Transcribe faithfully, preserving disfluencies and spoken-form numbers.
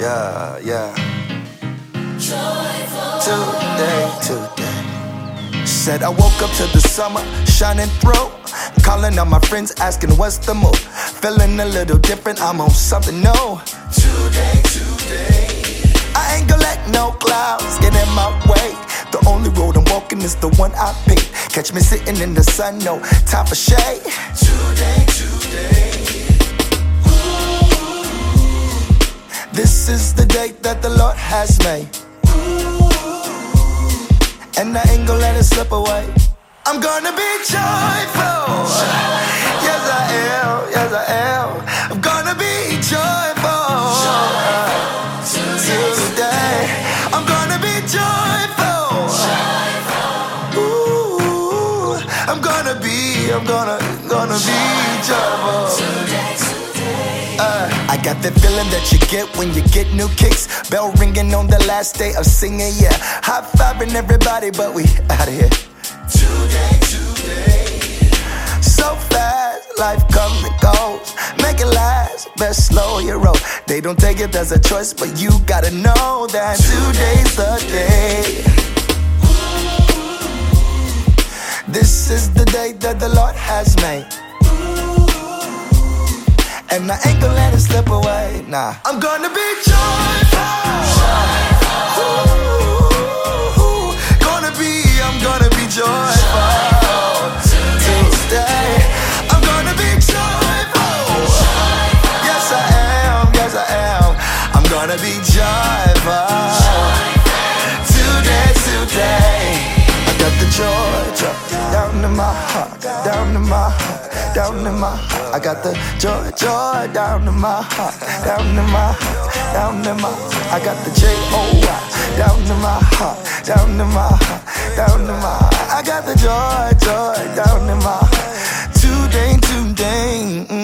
Yeah, yeah. Joyful. Today, today. Said I woke up to the summer shining through. Calling on my friends, asking what's the move. Feeling a little different, I'm on something new. Today, today. I ain't gonna let no clouds get in my way. The only road I'm walking is the one I pick. Catch me sitting in the sun, no time for shade. Today, today. This is the day that the Lord has made, and I ain't gonna let it slip away. I'm gonna be joyful. Yes I am, yes I am. I'm gonna be joyful. Today, I'm gonna be joyful. Ooh, I'm gonna be, I'm gonna, gonna be joyful. Uh, I got that feeling that you get when you get new kicks. Bell ringing on the last day of singing, yeah. High fiving everybody, but we out of here. Today, today. So fast, life comes and goes. Make it last, best slow your roll. They don't take it as a choice, but you gotta know that today's the day. This is the day that the Lord has made, and I ain't gonna let it slip away, nah. I'm gonna be joyful. Ooh, gonna be, I'm gonna be joyful. Today, I'm gonna be joyful. Yes I am, yes I am. I'm gonna be joyful. Today, today. I got the joy, joy down in my heart, down in my heart, down in my heart. I got the joy, joy down in my heart, down in my heart, down in my heart. I got the J O Y down in my heart, down in my heart, down in my heart. I got the joy, joy down in my heart. Today, today. Mm.